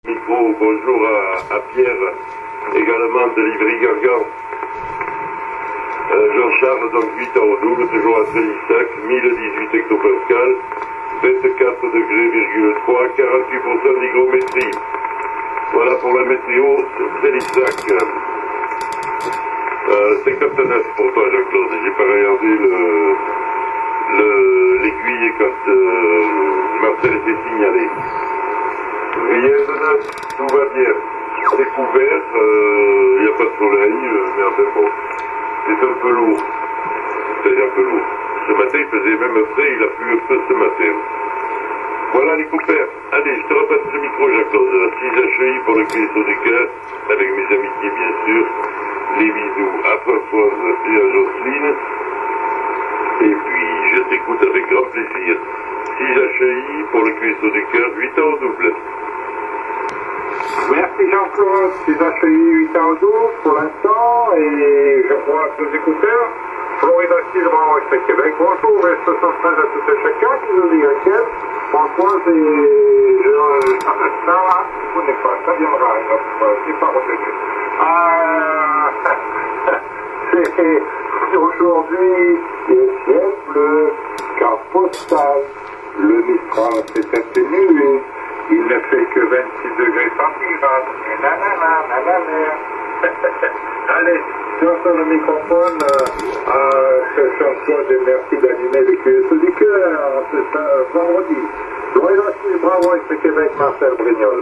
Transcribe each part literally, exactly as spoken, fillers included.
Micro, bonjour à, à Pierre, également de l'Ivry-Gargan. Euh, Jean-Charles, donc huit ans au double, toujours à Trélissac, mille dix-huit hectopascal, vingt-quatre degrés, virgule trois, quarante-huit pour cent d'hygrométrie. Voilà pour la météo, Trélissac. Euh, cinquante-neuf pour toi, Jean-Claude, j'ai pas regardé le, le, l'aiguille quand euh, Marcel s'est signalé. Rien de neuf, tout va bien. C'est couvert, il euh, n'y a pas de soleil, euh, mais enfin bon, c'est un peu lourd. C'est un peu lourd. Ce matin, il faisait même frais, il a plu un peu ce matin. Voilà les copains. Allez, je te repasse le micro, Jean-Claude. six H I pour le Cuisseau du Cœur, avec mes amitiés, bien sûr. Les bisous à Françoise et à Jocelyne. Et puis, je t'écoute avec grand plaisir. six H I pour le Cuisseau du Cœur, huit ans au double. Merci Jean-Claude, six H I huit ans au double pour l'instant, et je vois tous les écouteurs. Florida six, Bravo Express Québec, bonjour, et soixante-treize à tout et chacun, qui nous dit laquelle. Françoise et je... ça, vous n'êtes pas, ça viendra, c'est pas retenu. Euh... c'est aujourd'hui, le ciel bleu, carte postale, le Mistral s'est atténué. Il ne fait que vingt-six degrés centigrades. Et nanana, nanana. Allez, sur le microphone, euh, euh, Jean-Claude, et merci d'animer le Q S du cœur, c'est un vendredi. Florida six, Bravo Express Québec, Marcel Brignol.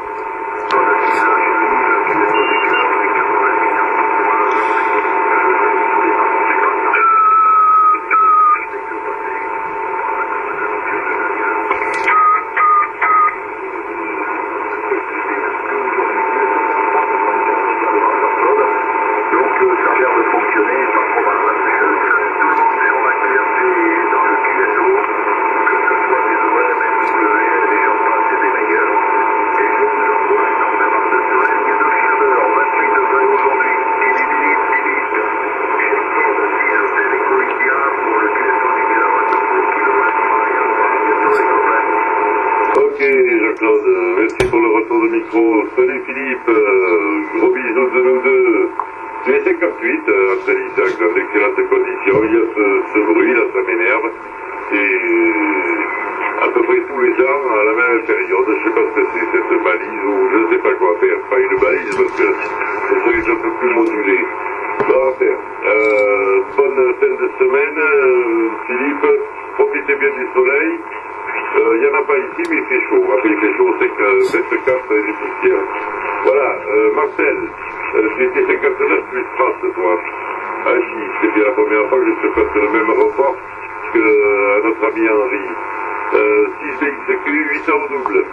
Jean-Claude, merci pour le retour de micro. Salut Philippe, euh, gros bisous de nous deux. Tu es cinquante-huit, euh, entre Lissac, dans d'excellentes conditions. Il y a ce, ce bruit, là, ça m'énerve. Et à peu près tous les ans, à la même période, je ne sais pas ce que c'est, cette balise, ou je ne sais pas quoi faire. Pas une balise, parce que ce serait un peu plus modulé. Bon, enfin, euh, bonne fin de semaine, euh, Philippe. Profitez bien du soleil. Il euh, n'y en a pas ici, mais il fait chaud. Après, il fait chaud, c'est que vingt-quatre et des poussières. Voilà, euh, Marcel, euh, tu étais cinquante-neuf plus trente, toi. Ah, si, c'est bien la première fois que je te fasse le même report que euh, à notre ami Henri. Euh, six D X Q, huit ans au double.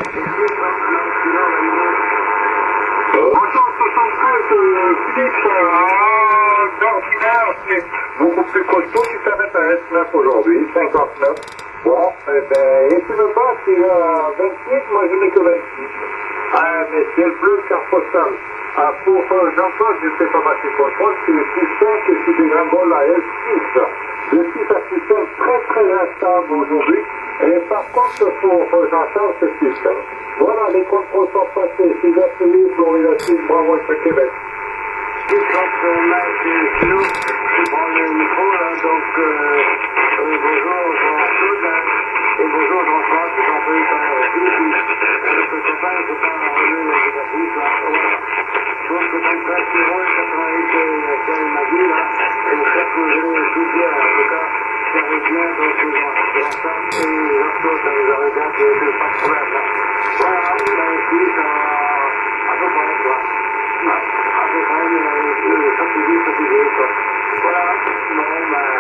Bonjour, soixante-treize, euh, Philippe, euh, d'ordinaire, c'est beaucoup plus costaud, tu t'arrêtes à S neuf aujourd'hui, cinquante-neuf. Bon, eh ben, et tu me bats, tu as vingt-huit, moi je n'ai que vingt-six. Ah, mais c'est le bleu carte postale. Ah, pour euh, Jean-Claude, je ne sais pas battre contrôle, c'est le six cinq et tu dégringoles à L six. Le six à six cinq, très très instable aujourd'hui. Et par contre, pour euh, Jean-Charles, c'est six cinq. Voilà, les contrôles sont passés. six à six, Florida six, Bravo Express Québec. Quand on a chez nous, je prends le micro, là, donc euh, euh, bonjour Jean-Claude, et bonjour Jean-François, c'est Jean-Philippe, avec le copain, je peux pas enlever la négative, là, voilà. Je pense que trente-treize, quatre-vingt-huit, elle m'a dit, là, et le fait que je l'ai étudié, en tout cas, ça arrive bien, donc Jean-Charles et Jean-Claude, ça les avait bien, qu'il n'y avait pas de problème, là. Voilà, ben, Philippe, à peu près, quoi. À peu près, euh, fatigué, fatigué, quoi. Voilà, bon, ben,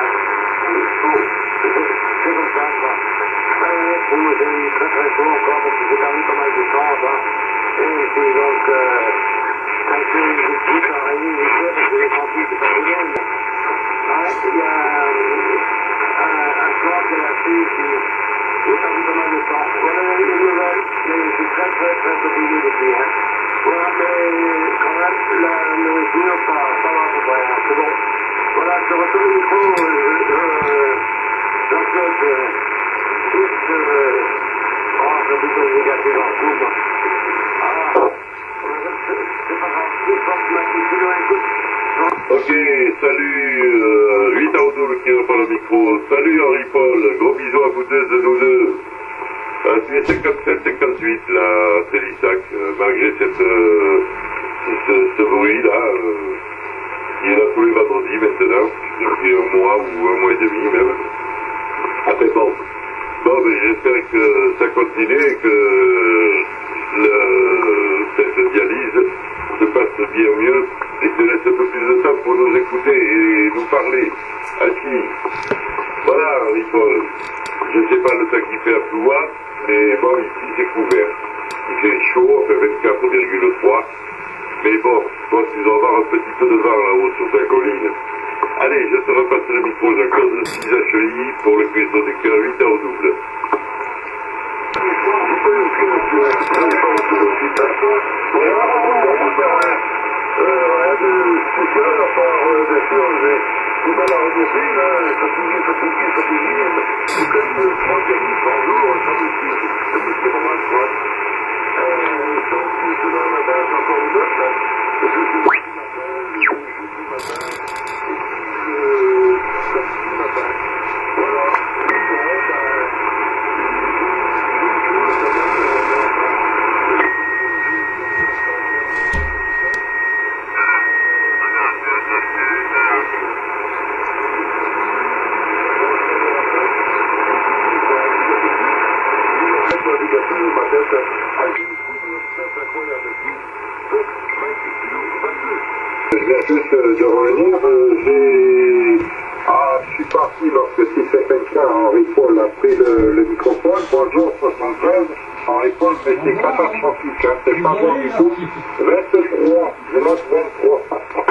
c'est comme ça, quoi. Euh, pour moi, j'ai eu très très chaud encore, parce que j'ai perdu pas mal de temps, quoi. Et puis donc, euh, quand j'ai dit travailler, j'ai fait, parce que j'ai senti que c'est pas bien, mais, ouais, il y a euh, un, un soir que la fille qui, j'ai perdu pas mal de temps. Voilà les nouvelles, mais je suis très très très fatigué depuis, hein. Voilà, mais quand même, la nourriture, ça, ça va à peu près, hein, c'est bon. Voilà, je retourne le micro, euh, euh, Jean-Claude, euh, plus, euh, oh, c'est plutôt négatif en tout, moi. Ah, salut euh, huit à double qui reprend le micro. Salut Henri-Paul, gros bisous à vous deux de nous deux. Euh, c'est cinquante-sept cinquante-huit là, Trélissac, euh, malgré cette, euh, ce, ce bruit-là. Euh, il est là tous les vendredis maintenant, depuis un mois ou un mois et demi même. Après bon. Bon, mais j'espère que ça continue et que le, cette dialyse se passe bien mieux et te laisse un peu plus de temps pour nous écouter et nous parler. Assis. Voilà, Henri-Paul. Je ne sais pas le temps qu'il fait à Plouat, mais bon, ici c'est couvert. Il fait chaud, on fait vingt-quatre virgule trois. Mais bon, je pense qu'ils vont avoir un petit peu de vent là-haut sur ta colline. Allez, je te repasse le micro, Jean-Claude. six H I pour le cuisson du cœur, huit au double. Je viens juste de revenir, euh, j'ai... Ah, je suis parti lorsque six cent cinquante-quatre, Henri-Paul a pris le, le microphone. Bonjour soixante-treize, Henri-Paul, mais c'est catastrophique, hein, c'est pas bon du tout. vingt-trois, je note vingt-trois.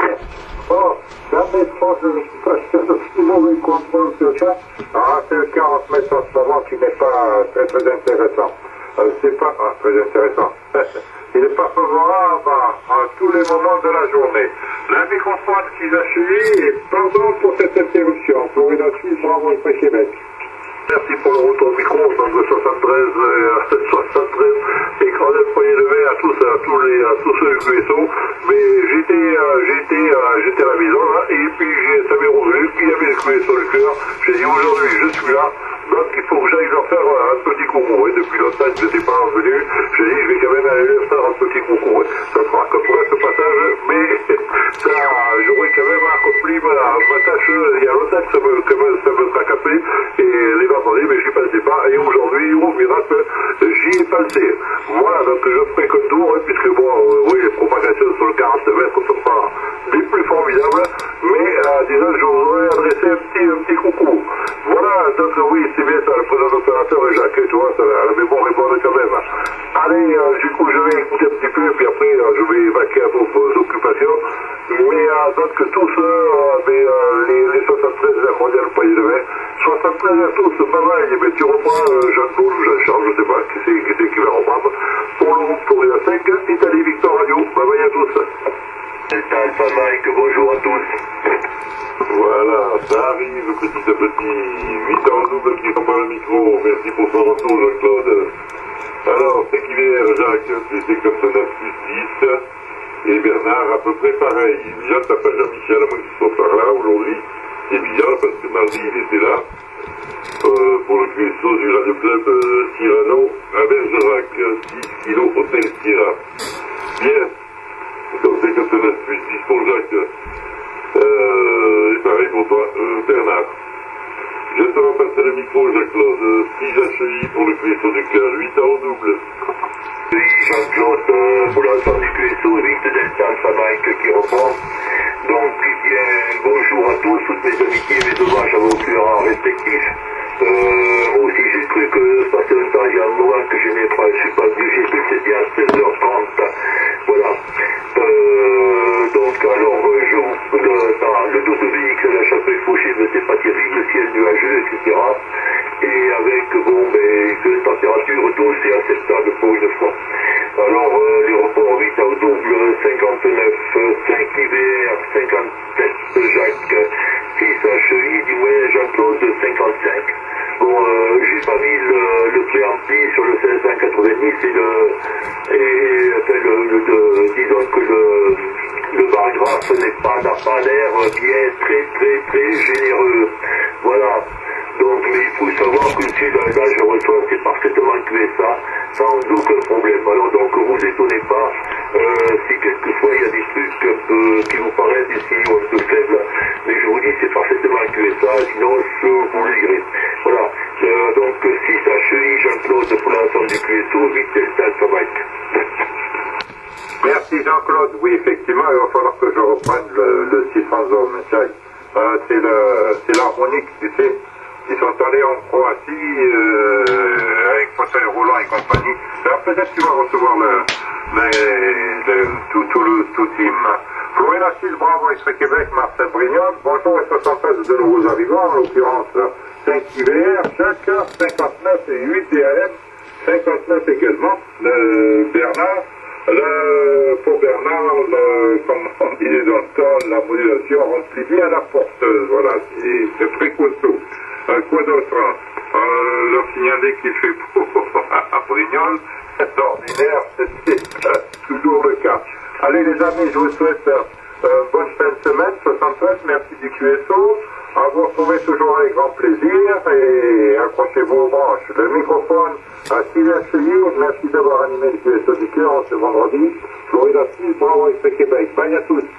Oh, jamais trop, je ne suis pas si mauvais contrôle sur ça. Ah, c'est le quarante mètres en ce moment qui n'est pas très très intéressant. Euh, c'est pas ah, très intéressant. Il n'est pas favorable à, à tous les moments de la journée. La microphone qui a suivi et pardon pour cette interruption. Florida Suisse, bravo et Québec. Merci pour le retour au micro, donc de soixante-treize, euh, soixante-treize, et grand foyer levé à tous, à tous les, à tous ceux du Q S O. Mais j'étais, euh, j'étais, euh, j'étais à la maison, là, et puis j'ai, ça m'est revenu qu'il y avait le Q S O du cœur. J'ai dit aujourd'hui, je suis là. Donc il faut que j'aille leur faire un petit coucou. Et depuis longtemps que je n'étais pas revenu, j'ai dit je vais quand même aller leur faire un petit coucou. Ça fera que pour ce passage, mais ça, j'aurais quand même accompli ma, ma tâche. Il y a longtemps que ça me, que me, ça me tracassait. Et les vendredis, mais j'y pensais pas. Et aujourd'hui, au miracle, j'y ai pensé. Voilà, donc je ferai que tour, hein, puisque bon, euh, oui, les propagations sur le quarante mètres ne sont pas les plus formidables. Mais euh, disons, je voudrais adresser un petit, un petit coucou. Voilà, donc oui, c'est bien ça, le président opérateur est Jacques, tu vois, ça, la mémoire répond quand même. Allez, euh, du coup, je vais écouter un petit peu, puis après, euh, je vais vaquer à vos, vos occupations. Mais euh, donc, tous ceux, euh, mais, euh, les, les soixante-treize, la mondiale, le pays de vin, soixante-treize à tous, pas mal, mais tu reprends euh, Jean-Claude ou Jean-Charles, je sais pas qui c'est qui, c'est qui va reprendre, pour le groupe Florida cinq, Italie Victor Radio, bye bye à tous. C'est Alpha Mike, bonjour à tous. Voilà, ça arrive petit à petit. huit ans double qui reprend le micro. Merci pour son retour, Jean-Claude. Alors, c'est qui vient, Jacques, c'est cinquante-neuf plus dix. Et Bernard, à peu près pareil. Déjà, t'appelles Jean-Michel, à moins qu'il soit par là aujourd'hui. C'est bizarre parce que mardi, il était là. Euh, pour le Q S O du Radio Club euh, Cyrano à Bergerac. six kilos Hôtel Sierra. Bien. Donc, cinquante-neuf plus dix pour Jacques. Euh, et pareil pour toi, euh, Bernard. Je te repasse le micro, Jacques-Claude. six H I pour le Q S O du cœur, huit au double. Oui, Jean-Claude, euh, pour l'ensemble du Q S O, huit Delta Alpha Mike qui reprend. Donc, bien, bonjour à tous, toutes mes amitiés, mes hommages à vos clients respectifs. Euh, moi aussi, j'ai cru que ça passait un temps, il y a un moment que je n'ai pas, je suis pas venu, j'ai cru que c'était à seize heures trente. Voilà. Euh, donc, alors, je vous, le, dans le dos de véhicule, la chapelle fauchée ne s'est pas terrible, le ciel nuageux, et cetera. Et avec, bon, ben, une température douce et acceptable pour une fois. Alors, euh, l'aéroport huit au double, cinquante-neuf, cinq I V R, cinquante-sept Jacques, six H I, du moins Jean-Claude, cinquante-cinq. Bon, euh, j'ai pas mis le, le préampli sur le cinq cent quatre-vingt-dix et le, et, enfin, le, le, le disons que le, le variant photographe n'est pas, n'a pas l'air bien très très très généreux. Voilà. Donc, mais il faut savoir que si là, là je reçois, c'est parfaitement Q S A, sans aucun problème. Alors donc, vous étonnez pas, euh, si quelquefois il y a des trucs un peu, qui vous paraissent des signaux un peu faibles, mais je vous dis, c'est parfaitement Q S A, sinon je vous le dirai. Voilà. Euh, donc, si ça chenille Jean-Claude pour l'ensemble du Q S O, huit Delta Alpha Mike. Merci Jean-Claude. Oui, effectivement, il va falloir que je reprenne le, le six cents ohms. Euh, c'est l'harmonique, tu sais. Ils sont allés en Croatie euh, avec fauteuil roulant et compagnie. Alors peut-être tu vas recevoir le, le, le, tout, tout le tout team. Florina six, Bravo, Exprès Québec, Marcel Brignol. Bonjour, et soixante-treize de nouveaux arrivants, en l'occurrence cinq I V R, chacun, cinquante-neuf et huit D A M, cinquante-neuf également, le Bernard. Le, pour Bernard, le, comme on disait dans le temps, la modulation remplit bien la porteuse. Voilà, c'est très costaud. Euh, quoi d'autre euh, Leur signaler qu'il fait beau à Brignoles, c'est ordinaire, c'est euh, toujours le cas. Allez les amis, je vous souhaite euh, bonne fin de semaine, soixante-treize, merci du Q S O. À vous retrouver toujours avec grand plaisir et accrochez-vous aux branches. Le microphone à Sylvain Cheyenne, merci d'avoir animé le Q S O du cœur ce vendredi. Florida six, Bravo, Exprès Québec. Bye à tous.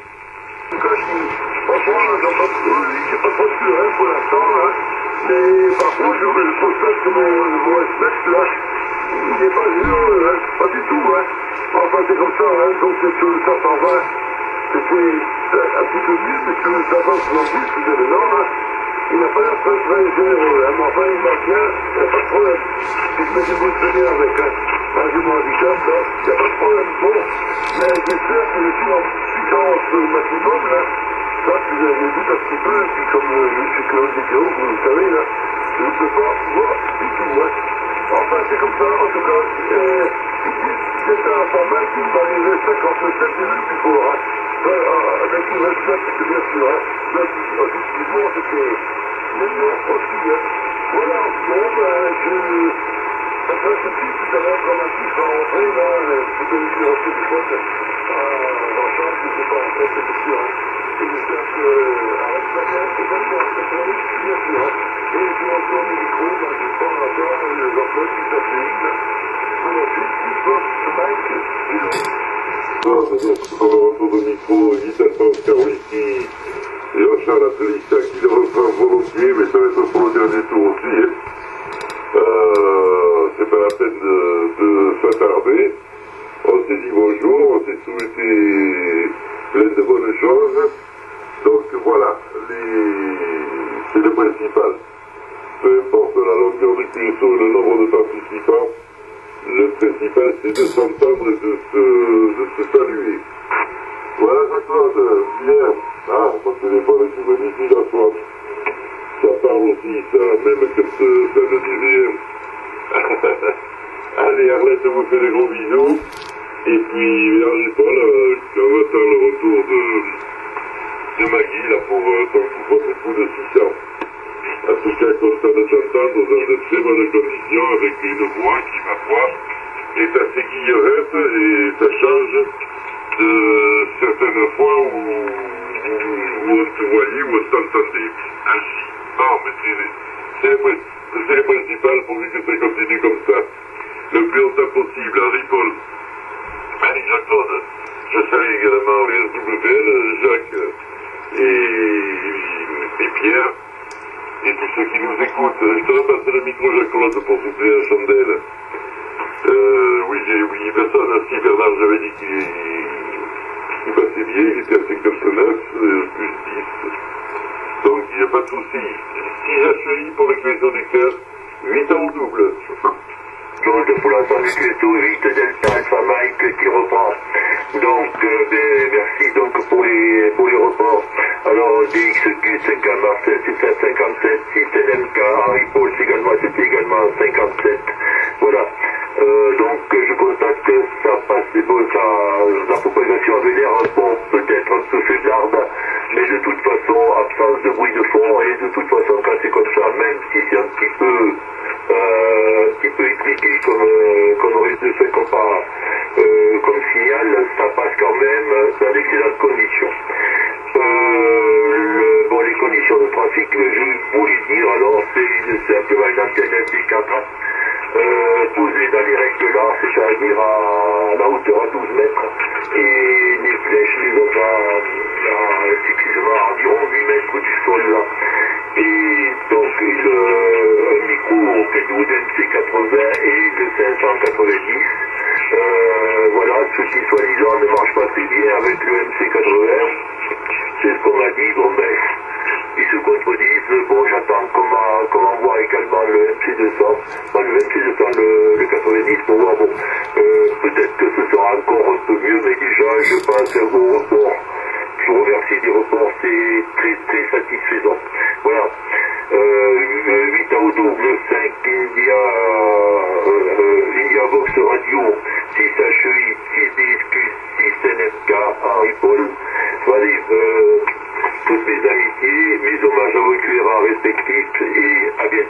Franchement, j'en pense que j'ai pas trop de pleurer pour l'instant, hein. Mais par contre, je, je constate que mon, mon S M S là, il n'est pas heureux, hein. Pas du tout, hein. Enfin, c'est comme ça, hein. Donc, c'est sur le cinq cent vingt, c'était un petit peu mieux, mais sur le cinq cent soixante-dix, c'est énorme, hein. Il n'a pas l'air très très généreux, hein. Mais enfin, il marche bien, il n'y a pas de problème. Si je mets des bouts de venir avec un, un jumeau handicap, là, il n'y a pas de problème. Bon, mais j'espère que je suis en puissance maximum, là. Ça, si vous avez vu un petit peu, puis comme euh, je suis Claude Décaro, vous le savez, là, je ne peux pas voir du tout, hein. Enfin, c'est comme ça, en tout cas, euh, c'est un format qui va arriver cinquante-sept minutes plus fort, hein. Enfin, euh, avec le respect, c'est bien sûr, hein. Mais, effectivement, c'était mignon aussi, hein. Voilà, bon, ben, je... Enfin, je suis tout à l'heure comme un petit va rentrer, là, je peux lui dire au téléphone, euh, dans le sens que c'est pas en fait, c'est sûr, hein. Et j'espère que, avec la guerre, c'est pas sûr, c'est pour lui, bien sûr, hein. Et je vais encore le micro, ben, je prends la barre, l'emploi qui s'appelle, pour ensuite, il faut se mettre, et donc, Bon, c'est-à-dire que pour le retour de micro, invitation de Caroliki et Jean-Charles Atelica qui le reprend volontiers, mais ça va être pour le dernier tour aussi. Hein. Euh, c'est pas la peine de, de s'attarder. On s'est dit bonjour, on s'est souhaité plein de bonnes choses. Donc voilà, les... c'est le principal. Peu importe la longueur du Q S O et le nombre de participants, le principal c'est de s'entendre et de se, de se saluer. Voilà Jean-Claude, bien. Ah, ton téléphone est tout magnifique à toi. Ça parle aussi, ça, même quand euh, ça ne dit rien. Allez, Arlette vous fait des gros bisous. Et puis, Virginie Paul, euh, on va faire le retour de, de Maggie, là, pour euh, ton votre coup de six cents. En tout cas, content de t'entendre dans de très bonnes conditions, avec une voix qui, ma foi, est assez guillerette et ça change de certaines fois où, où, où on te voyait, où on t'entendait. Ainsi. Non, mais c'est le, le principal pourvu que ça continue comme ça. Le plus longtemps possible, Henri Paul. Allez, Jean-Claude. Je salue également les S W L, Jacques et, et Pierre. Et tous ceux qui nous écoutent. Je te repasse le micro, Jacques-Claude, pour souffler la chandelle. Euh, oui, j'ai oublié personne. Si Bernard, j'avais dit qu'il il passait bien, il était à cinquante-neuf, euh, plus dix. Donc, il n'y a pas de souci. six H I pour le Q S O du cœur, huit ans au double. Donc, pour l'ensemble du Q S O, huit Delta Alpha Mike qui reprend. Donc, euh, ben, merci donc pour les, pour les reports. Alors, D X Q cinq à Marcel, c'était à cinquante-sept, six N M K, Harry Paul, également, c'était également à cinquante-sept. Voilà. Euh, donc, je constate que ça passe, bon, ça, la propagation avait l'air, bon, peut-être un peu faiblarde, mais de toute façon, absence de bruit de fond, et de toute façon, quand c'est comme ça, même si c'est un petit peu, euh, un petit peu étriqué comme, euh, comme on risque de faire comme, pas, euh, comme signal, ça passe quand même dans d'excellentes conditions. et les flèches les ont à, à, excusez-moi, à environ huit mètres du sol là. Et donc le, un micro au cadeau d'un M C quatre-vingts et de cinq cent quatre-vingt-dix. Euh, voilà, ce qui soi-disant ne marche pas très bien avec le M C quatre-vingts. C'est ce qu'on m'a dit, bon ben, ils se contredisent, mais bon, j'attends qu'on m'envoie également le M C deux cents, pas le M C deux cents, le, le quatre-vingt-dix, pour voir, bon, euh, peut-être que ce sera encore un peu mieux, mais déjà, je pense à vos reports. Je vous remercie des reports, c'est très très satisfaisant. Voilà. Euh, huit à double cinq India, euh, euh, India Box Radio, six H I, six D S Q, six N F K, Henri Paul. Allez, euh, toutes mes amitiés, mes hommages à vos cuirards respectifs et à bientôt.